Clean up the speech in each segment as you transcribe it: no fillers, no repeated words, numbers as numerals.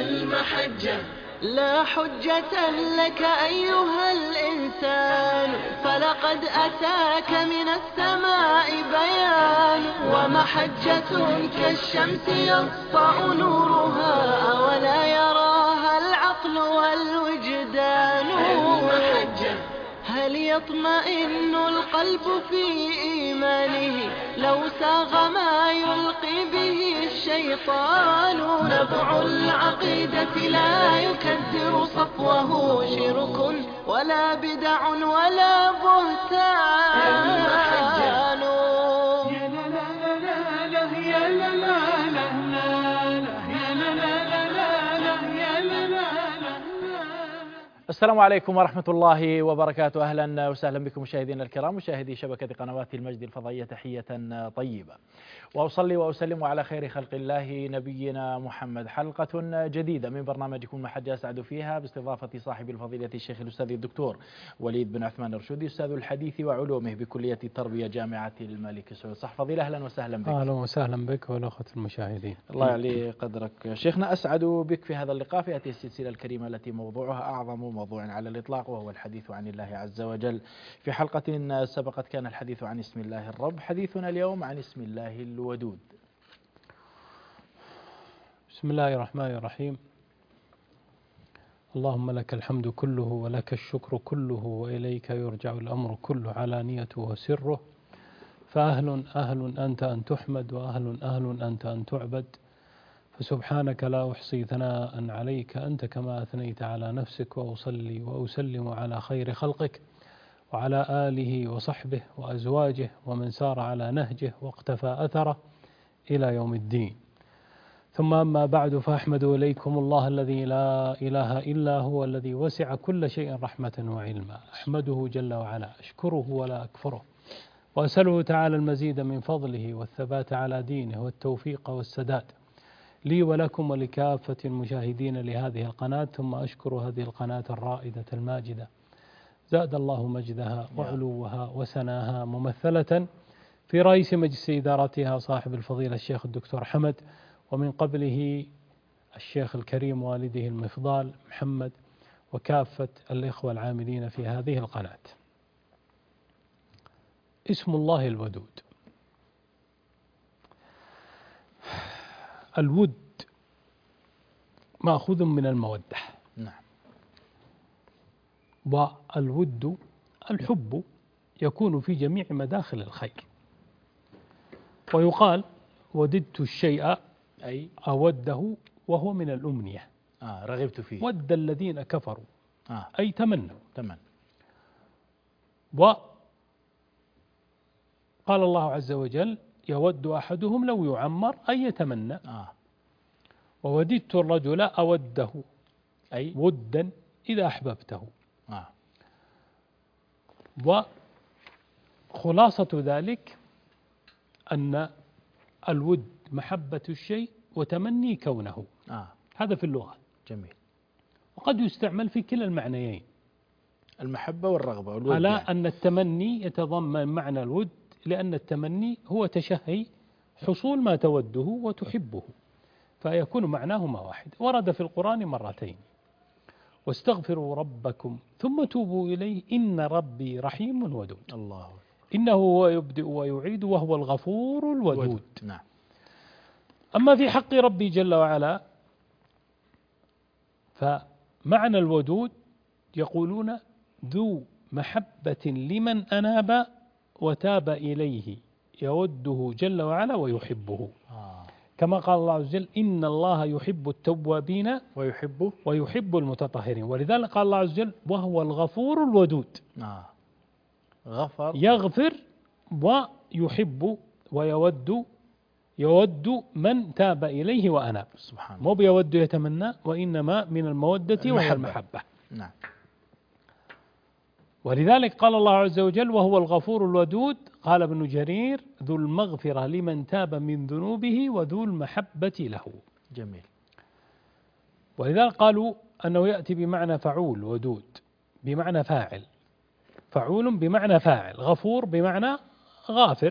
المحجة لا حجة لك أيها الإنسان، فلقد أتاك من السماء بيان، ومحجة كالشمس يسطع نورها ولا يراها العقل والوجدان. المحجة هل يطمئن القلب في إيمانه لو ساغ ما يلقي به الشيطان؟ نبع العقيدة لا يكدر صفوه شرك ولا بدع ولا بهتان. يا لا لا لا لا يا لا لا لا يا لا لا لا يا لا لا. السلام عليكم ورحمة الله وبركاته. أهلا وسهلا بكم مشاهدينا الكرام، مشاهدي شبكة قنوات المجد الفضائية، تحية طيبة، وأصلي وأسلم على خير خلق الله نبينا محمد. حلقة جديدة من برنامجكم محجة أسعد فيها باستضافة صاحب الفضيلة الشيخ الأستاذ الدكتور وليد بن عثمان الرشودي، أستاذ الحديث وعلومه بكلية التربية جامعة الملك سعود. صح فضيلة، أهلا وسهلا بك. أهلا وسهلا بك والأخوة المشاهدين. الله يعلي قدرك شيخنا. أسعد بك في هذا اللقاء في هذه السلسلة الكريمة التي موضوعها أعظم موضوع على الإطلاق، وهو الحديث عن الله عز وجل. في حلقة سبقت كان الحديث عن اسم الله الرب، حديثنا اليوم عن اسم الله الودود. بسم الله الرحمن الرحيم. اللهم لك الحمد كله ولك الشكر كله وإليك يرجع الأمر كله علانيته وسره، فأهل أنت أن تحمد وأهل أنت أن تعبد، فسبحانك لا أحصي ثناء عليك أنت كما أثنيت على نفسك، وأصلي وأسلم على خير خلقك وعلى آله وصحبه وأزواجه ومن سار على نهجه واقتفى أثره إلى يوم الدين. ثم أما بعد، فأحمد إليكم الله الذي لا إله إلا هو، الذي وسع كل شيء رحمة وعلما. أحمده جل وعلا، أشكره ولا أكفره، وأسأله تعالى المزيد من فضله والثبات على دينه والتوفيق والسداد لي ولكم ولكافة المشاهدين لهذه القناة. ثم أشكر هذه القناة الرائدة الماجدة، زاد الله مجدها وعلوها وسناها، ممثلة في رئيس مجلس إدارتها صاحب الفضيلة الشيخ الدكتور حمد، ومن قبله الشيخ الكريم والده المفضال محمد، وكافة الإخوة العاملين في هذه القناة. اسم الله الودود. الود مأخوذ من المودة. نعم. والود الحب يكون في جميع مداخل الخير، ويقال وددت الشيء أي أوده، وهو من الأمنية. رغبت فيه. ود الذين كفروا أي تمنوا. وقال الله عز وجل يود أحدهم لو يعمر أي يتمنى. ووددت الرجل أوده أي ودا إذا أحببته. وخلاصة ذلك أن الود محبة الشيء وتمني كونه. هذا في اللغة. جميل. وقد يستعمل في كلا المعنيين، المحبة والرغبة والود، على أن التمني يتضمن معنى الود، لأن التمني هو تشهي حصول ما توده وتحبه، فيكون معناهما واحد. ورد في القرآن مرتين: واستغفروا ربكم ثم توبوا إليه إن ربي رحيم ودود. الله. إنه هو يبدئ ويعيد وهو الغفور الودود. نعم. أما في حق ربي جل وعلا، فمعنى الودود يقولون ذو محبة لمن أناب وتاب إليه، يوده جل وعلا ويحبه. كما قال الله عز وجل إن الله يحب التوابين ويحب المتطهرين. ولذلك قال الله عز وجل وهو الغفور الودود. غفر، يغفر ويحب يود من تاب إليه وأناب. سبحان مو بيود يتمنى، وإنما من المودة والمحبة. نعم. ولذلك قال الله عز وجل وهو الغفور الودود، قال ابن جرير ذو المغفرة لمن تاب من ذنوبه وذو المحبة له. جميل. ولذلك قالوا أنه يأتي بمعنى فعول، ودود بمعنى فاعل، فعول بمعنى فاعل، غفور بمعنى غافر،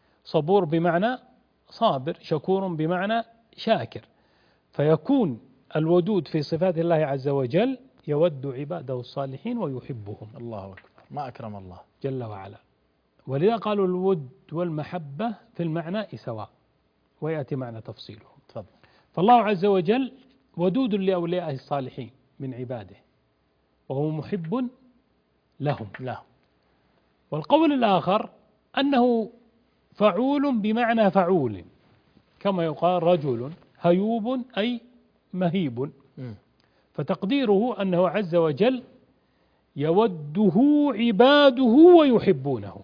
صبور بمعنى صابر، شكور بمعنى شاكر. فيكون الودود في صفات الله عز وجل يود عباده الصالحين ويحبهم الله أكبر، ما أكرم الله جل وعلا. ولذا قالوا الود والمحبة في المعنى سواء، ويأتي معنى تفصيله. تفضل. فالله عز وجل ودود لأوليائه الصالحين من عباده، وهو محب لهم. لا. والقول الآخر أنه فعول بمعنى فعول، كما يقال رجل هيوب أي مهيب، فتقديره أنه عز وجل يوده عباده ويحبونه.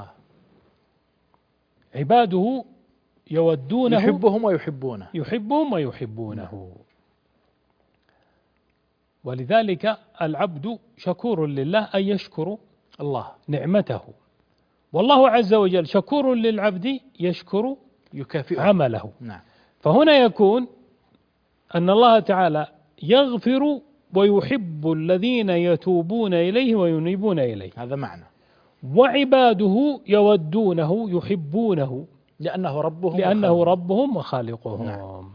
عباده يودونه، يحبهم ويحبونه، يحبهم ويحبونه. ولذلك العبد شكور لله أن يشكر الله نعمته، والله عز وجل شكور للعبد يشكر يكافئه عمله. نعم. فهنا يكون أن الله تعالى يغفر ويحب الذين يتوبون إليه وينيبون إليه، هذا معنى. وعباده يودونه يحبونه لأنه ربهم وخالقهم. نعم.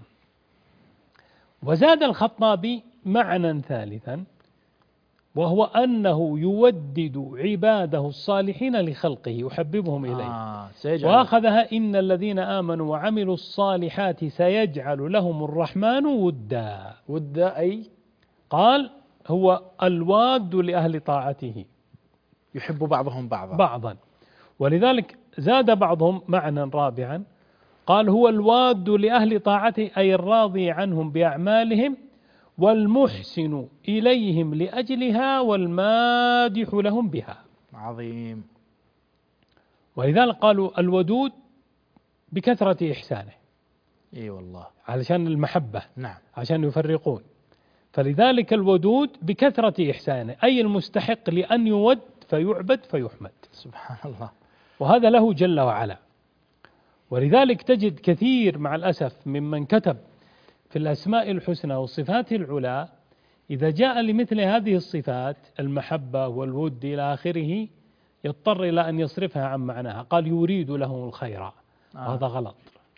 وزاد الخطابي معنى ثالثا، وهو أنه يودد عباده الصالحين لخلقه، يحببهم إليه. وأخذها إن الذين آمنوا وعملوا الصالحات سيجعل لهم الرحمن ودا. ودا أي قال هو الواد لأهل طاعته، يحب بعضهم بعضا. ولذلك زاد بعضهم معنى رابعا، قال هو الواد لأهل طاعته أي الراضي عنهم بأعمالهم والمحسن إليهم لأجلها والمادح لهم بها. عظيم. ولذلك قالوا الودود بكثرة إحسانه. إي والله. علشان المحبة. نعم. عشان يفرقون. فلذلك الودود بكثرة إحسانه أي المستحق لأن يود فيعبد فيحمد. سبحان الله. وهذا له جل وعلا. ولذلك تجد كثير مع الأسف ممن كتب في الأسماء الحسنى والصفات العلى، إذا جاء لمثل هذه الصفات المحبة والود إلى آخره يضطر إلى أن يصرفها عن معناها، قال يريد لهم الخير. هذا غلط.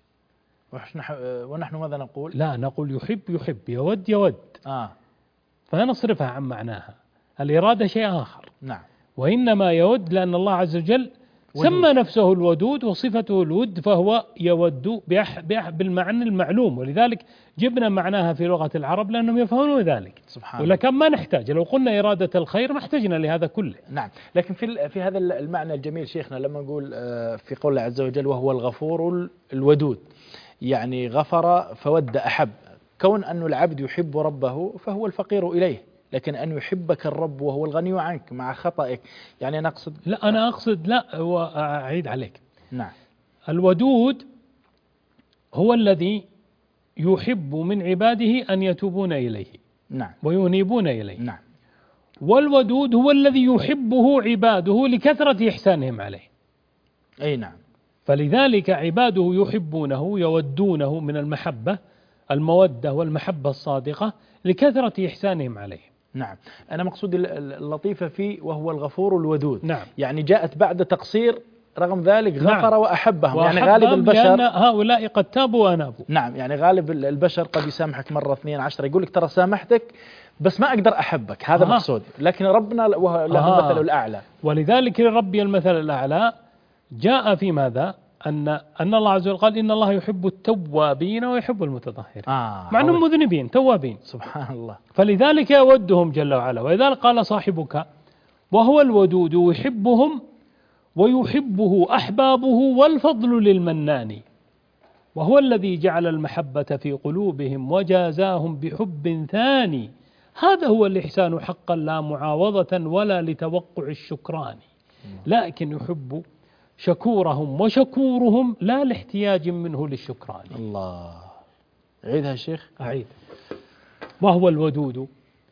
ونحن ماذا نقول؟ لا، نقول يحب يود. فنصرفها عن معناها. الإرادة شيء آخر. نعم. وإنما يود لأن الله عز وجل سمى نفسه الودود وصفته الود، فهو يود بالمعنى المعلوم. ولذلك جبنا معناها في لغة العرب لأنهم يفهمون ذلك. سبحان الله. ولكن ما نحتاج، لو قلنا إرادة الخير ما احتاجنا لهذا كله. نعم. لكن في هذا المعنى الجميل شيخنا، لما نقول في قول الله عز وجل وهو الغفور الودود، يعني غفر فود أحب. كون أن العبد يحب ربه فهو الفقير إليه، لكن أن يحبك الرب وهو الغني عنك مع خطئك، يعني أنا أقصد. لا، أنا أقصد لا، وأعيد عليك. نعم. الودود هو الذي يحب من عباده أن يتوبون إليه. نعم. وينيبون إليه. نعم. والودود هو الذي يحبه عباده لكثرة إحسانهم عليه. أي نعم. فلذلك عباده يحبونه يودونه من المحبة، المودة والمحبة الصادقة لكثرة إحسانهم عليه. نعم. أنا مقصود اللطيفة فيه وهو الغفور الودود. نعم. يعني جاءت بعد تقصير، رغم ذلك غفر. نعم. وأحبهم. يعني غالب البشر، لأن هؤلاء قد تابوا وأنابوا. نعم. يعني غالب البشر قد يسامحك مرة 2 10، يقول لك ترى سامحتك بس ما أقدر أحبك، هذا مقصود. لكن ربنا له المثل الأعلى. ولذلك لربي المثل الأعلى جاء في ماذا؟ أن الله عز وجل قال إن الله يحب التوابين ويحب المتطهرين. مع أنهم مذنبين توابين. سبحان الله. فلذلك يودهم جل وعلا. ولذلك قال صاحبك وهو الودود يحبهم ويحبه أحبابه والفضل للمنان، وهو الذي جعل المحبة في قلوبهم وجازاهم بحب ثاني، هذا هو الإحسان حقا لا معاوضة ولا لتوقع الشكران، لكن يحب شكورهم وشكورهم لا لاحتياج منه للشكران. الله. عيدها يا شيخ. أعيد. وهو الودود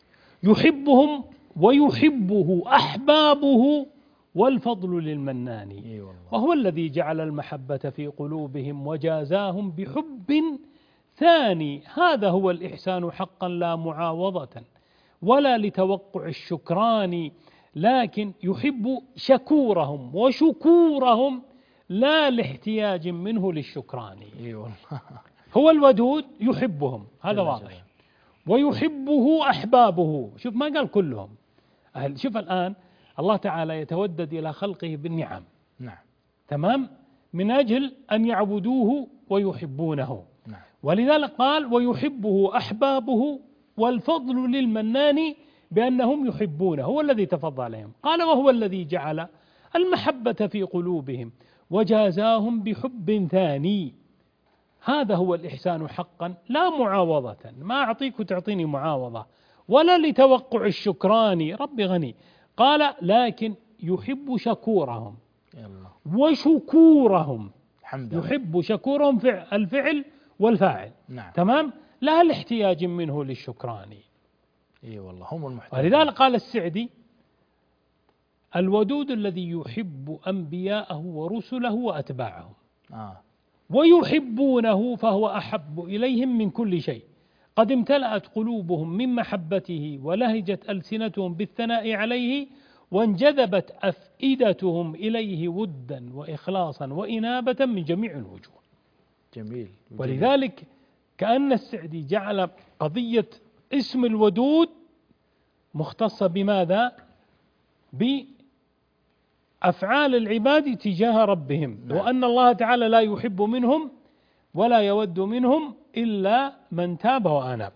يحبهم ويحبه أحبابه والفضل للمنان، وهو الذي جعل المحبة في قلوبهم وجازاهم بحب ثاني، هذا هو الإحسان حقا لا معاوضة ولا لتوقع الشكران، لكن يحب شكورهم وشكورهم لا لاحتياج منه للشكران. هو الودود يحبهم، هذا واضح. ويحبه أحبابه. شوف ما قال كلهم. شوف الآن الله تعالى يتودد إلى خلقه بالنعم، نعم، تمام، من أجل أن يعبدوه ويحبونه. نعم. ولذلك قال ويحبه أحبابه، والفضل للمنان بأنهم يحبونه، هو الذي تفضل عليهم. قال وهو الذي جعل المحبة في قلوبهم وجازاهم بحب ثاني. هذا هو الإحسان حقا، لا معاوضة، ما أعطيك وتعطيني معاوضة، ولا لتوقع الشكران، ربي غني. قال لكن يحب شكورهم وشكورهم، يحب شكورهم الفعل والفاعل، نعم، تمام، لا الاحتياج منه للشكران. اي والله هم المحتاجين. ولذلك قال السعدي الودود الذي يحب أنبياءه ورسله وأتباعه ويحبونه فهو أحب إليهم من كل شيء، قد امتلأت قلوبهم من محبته ولهجت ألسنتهم بالثناء عليه، وانجذبت أفئدتهم إليه ودا وإخلاصا وإنابة من جميع الوجوه. جميل. ولذلك كأن السعدي جعل قضية اسم الودود مختصة بماذا؟ بأفعال العباد تجاه ربهم، وأن الله تعالى لا يحب منهم ولا يود منهم إلا من تاب وأناب،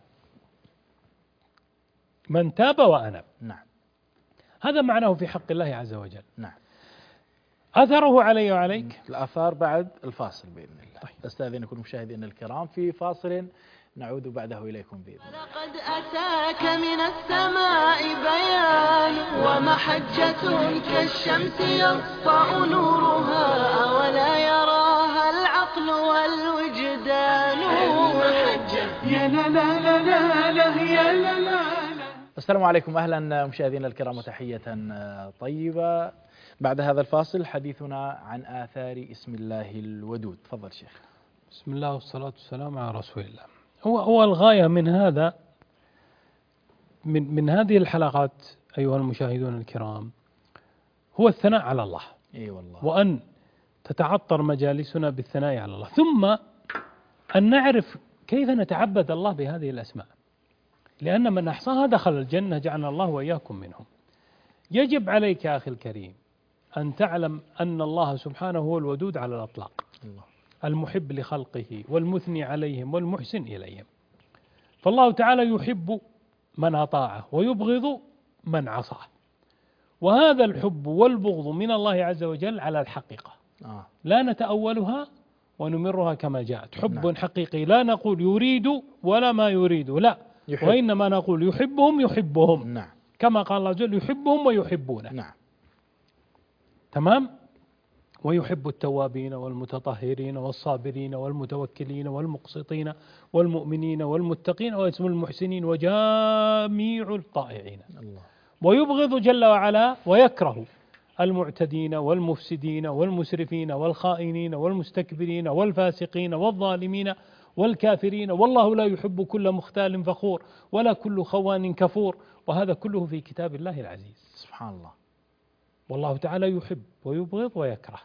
من تاب وأناب. نعم، هذا معناه في حق الله عز وجل. نعم. أثره علي وعليك الآثار بعد الفاصل بإذن الله. طيب. أستاذنكم مشاهدينا الكرام في فاصل نعود بعده إليكم بإذن الله. لقد أتاك من السماء بيان ومحجة كالشمس يسطع نورها، أولا يراها العقل والوجدان. يا لا لا لا لا لا يا لا لا. السلام عليكم، أهلا مشاهدينا الكرام وتحية طيبة. بعد هذا الفاصل حديثنا عن آثار اسم الله الودود. تفضل شيخ. بسم الله والصلاة والسلام على رسول الله. هو الغاية من هذا من هذه الحلقات أيها المشاهدون الكرام هو الثناء على الله. اي والله. وأن تتعطر مجالسنا بالثناء على الله، ثم أن نعرف كيف نتعبد الله بهذه الأسماء، لأن من أحصاها دخل الجنة، جعلنا الله وإياكم منهم. يجب عليك يا أخي الكريم أن تعلم أن الله سبحانه هو الودود على الأطلاق، الله. المحب لخلقه والمثني عليهم والمحسن إليهم. فالله تعالى يحب من أطاعه ويبغض من عصاه، وهذا الحب والبغض من الله عز وجل على الحقيقة، لا نتأولها ونمرها كما جاءت. حب حقيقي، لا نقول يريد ولا ما يريد، لا، يحب. وإنما نقول يحبهم نعم. كما قال الله عز وجل يحبهم ويحبونه. نعم. تمام. ويحب التوابين والمتطهرين والصابرين والمتوكلين والمقسطين والمؤمنين والمتقين واسم المحسنين وجميع الطائعين. الله. ويبغض جل وعلا ويكره المعتدين والمفسدين والمسرفين والخائنين والمستكبرين والفاسقين والظالمين والكافرين، والله لا يحب كل مختال فخور ولا كل خوان كفور، وهذا كله في كتاب الله العزيز. سبحان الله. والله تعالى يحب ويبغض ويكره،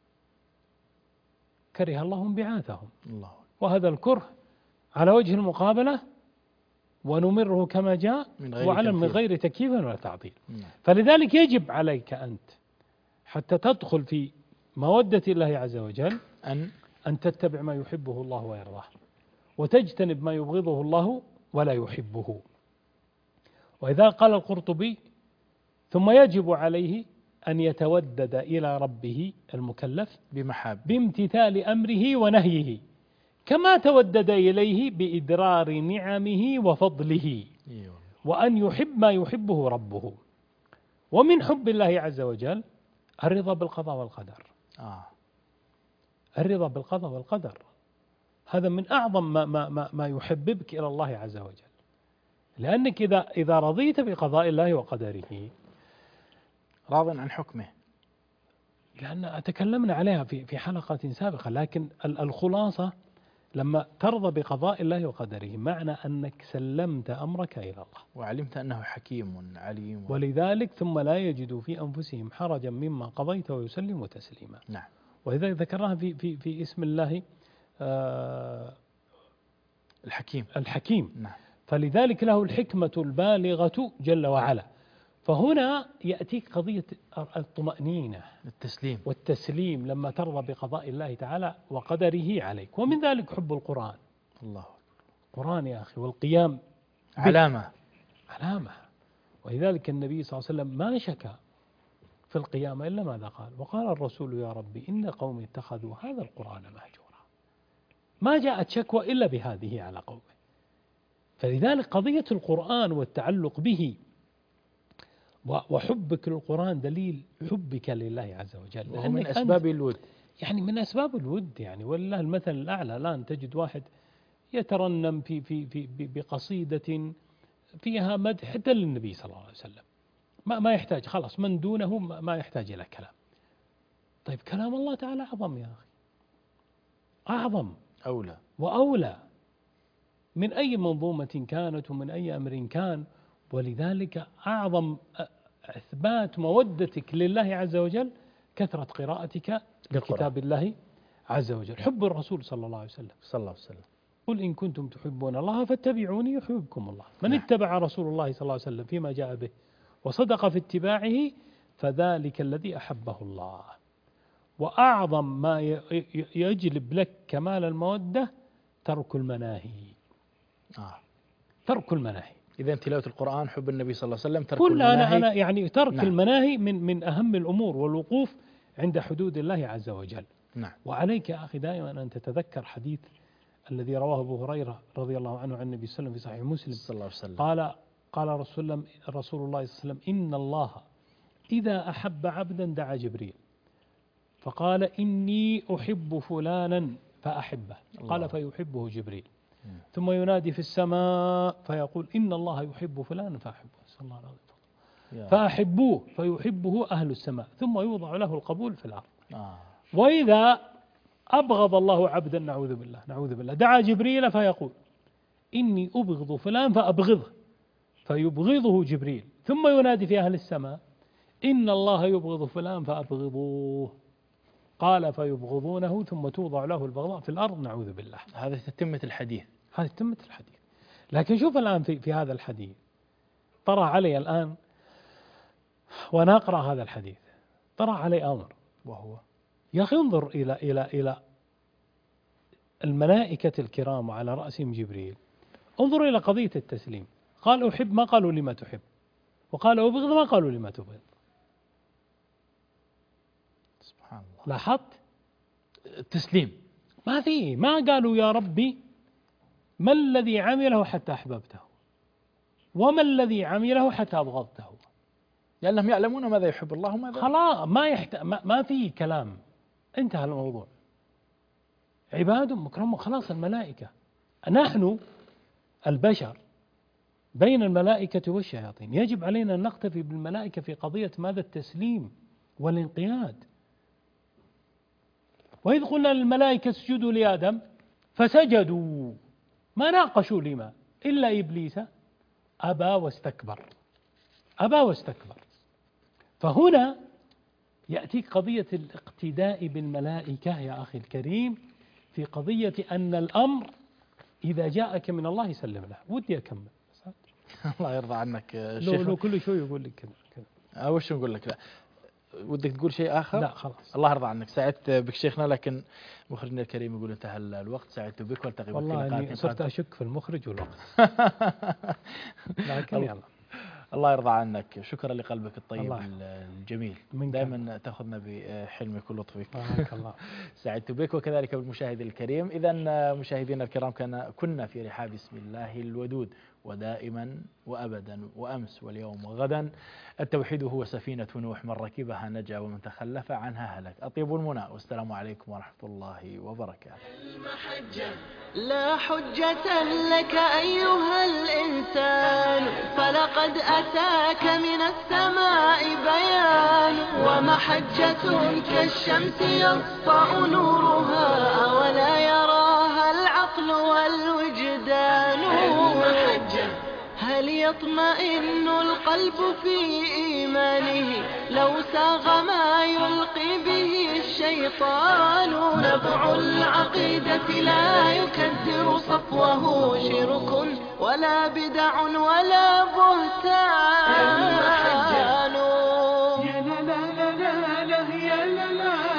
كره الله انبعاثهم، الله. وهذا الكره على وجه المقابلة ونمره كما جاء وعلم من غير تكييف ولا تعطيل. فلذلك يجب عليك أنت حتى تدخل في مودة الله عز وجل أن تتبع ما يحبه الله ويرضاه، وتجتنب ما يبغضه الله ولا يحبه. وإذا قال القرطبي ثم يجب عليه أن يتودد إلى ربه المكلف بامتثال أمره ونهيه، كما تودد إليه بإدرار نعمه وفضله، وأن يحب ما يحبه ربه. ومن حب الله عز وجل الرضا بالقضاء والقدر. الرضا بالقضاء والقدر هذا من أعظم ما يحببك إلى الله عز وجل، لأنك إذا رضيت بقضاء الله وقدره راض عن حكمه، لأن تكلمنا عليها في حلقة سابقة، لكن الخلاصة لما ترضى بقضاء الله وقدره معنى أنك سلمت أمرك إلى الله وعلمت أنه حكيم عليم، ولذلك ثم لا يجدوا في أنفسهم حرجا مما قضيت ويسلموا تسليما. نعم. وإذا ذكرناها في اسم الله الحكيم. الحكيم. نعم. فلذلك له الحكمة البالغة جل وعلا. فهنا يأتيك قضية الطمأنينة التسليم والتسليم لما ترضى بقضاء الله تعالى وقدره عليك. ومن ذلك حب القرآن. الله القرآن يا أخي والقيام به علامة. ولذلك النبي صلى الله عليه وسلم ما شكى في القيامة إلا ماذا قال؟ وقال الرسول يا ربي إن قومي اتخذوا هذا القرآن مهجورا. ما جاءت شكوى إلا بهذه على قومه. فلذلك قضية القرآن والتعلق به وحبك للقرآن دليل حبك لله عز وجل، وهو من أسباب الود. يعني من أسباب الود، يعني ولله المثل الأعلى. الآن تجد واحد يترنم في بقصيدة فيها مدح حتى للنبي صلى الله عليه وسلم، ما يحتاج، خلاص من دونه ما يحتاج إلى كلام. طيب كلام الله تعالى أعظم يا أخي، أعظم أولى وأولى من أي منظومة كانت ومن أي أمر كان. ولذلك أعظم إثبات مودتك لله عز وجل كثرة قراءتك لكتاب الله عز وجل. حب الرسول صلى الله عليه وسلم. قل إن كنتم تحبون الله فاتبعوني يحببكم الله. من اتبع رسول الله صلى الله عليه وسلم فيما جاء به وصدق في اتباعه فذلك الذي أحبه الله. وأعظم ما يجلب لك كمال المودة ترك المناهي. ترك المناهي. إذا تلاوة القرآن، حب النبي صلى الله عليه وسلم، ترك المناهي. أنا يعني ترك المناهي من أهم الأمور، والوقوف عند حدود الله عز وجل. وعليك يا أخي دائما أن تتذكر حديث الذي رواه أبو هريرة رضي الله عنه عن النبي صلى الله عليه وسلم في صحيح مسلم صلى الله عليه وسلم. قال رسول الله صلى الله عليه وسلم إن الله إذا أحب عبدا دعا جبريل فقال إني أحب فلانا فأحبه. قال فيحبه جبريل. ثم ينادي في السماء فيقول إن الله يحب فلانا فأحبه. صلى الله عليه وسلم. فأحبوه فيحبه أهل السماء ثم يوضع له القبول في الأرض. وإذا أبغض الله عبدا نعوذ بالله دعا جبريل فيقول إني أبغض فلان فأبغضه فيبغضه جبريل ثم ينادي في أهل السماء إن الله يبغض فلان فأبغضوه. قال فيبغضونه ثم توضع له البغضاء في الأرض نعوذ بالله. هذا تتمة الحديث. لكن شوف الآن في هذا الحديث طرأ علي الآن وأنا أقرأ هذا الحديث طرأ علي أمر، وهو يا أخي انظر إلى الملائكة الكرام وعلى رأسهم جبريل. انظر إلى قضية التسليم. قال أحب ما قالوا لما تحب، وقال أبغض ما قالوا لما تبغض. سبحان الله. لاحظت التسليم ما قالوا يا ربي ما الذي عمله حتى أحببته وما الذي عمله حتى أبغضته، لأنهم يعلمون ماذا يحب الله وماذا خلاص ما في كلام، انتهى الموضوع. عباد مكرمون خلاص. الملائكة نحن البشر بين الملائكة والشياطين يجب علينا أن نقتفي بالملائكة في قضية ماذا؟ التسليم والانقياد. وإذ قلنا للملائكة اسجدوا لآدم فسجدوا ما ناقشوا لما إلا إبليس أبى واستكبر. فهنا يأتيك قضية الاقتداء بالملائكة يا أخي الكريم في قضية أن الأمر إذا جاءك من الله سلم له. ودي أكمل. الله يرضى عنك شيخ. لو كل شوي يقول لك كذا. وش نقول لك؟ لا ودك تقول شيء آخر؟ لا خلاص. الله يرضى عنك. سعدت بك شيخنا، لكن مخرجنا الكريم يقول انتهى الوقت. سعدت بك والتقي بك. والله أني صرت أشك في المخرج والوقت. لكن يلا. الله يرضى عنك. شكرا لقلبك الطيب الجميل، دائما تأخذنا بحلمك ولطفك. بارك الله. سعدت بك وكذلك بالمشاهد الكريم. إذا مشاهدينا الكرام كنا في رحاب اسم الله الودود، ودائما وأبدا وأمس واليوم وغدا التوحيد هو سفينة نوح، من ركبها نجا ومن تخلف عنها هلك. أطيب المنى والسلام عليكم ورحمة الله وبركاته. المحجة لا حجة لك أيها الإنسان، فلقد أتاك من السماء بيان، ومحجة كالشمس يسطع نورها ولا يراها العقل والوجدان. المحجة هل يطمئن القلب في إيمانه لو ساغ ما يلقي به الشيطان؟ نبع العقيدة لا يكدر صفوه شرك ولا بدع ولا بهتان. يا لا لا لا لا لا يا لا لا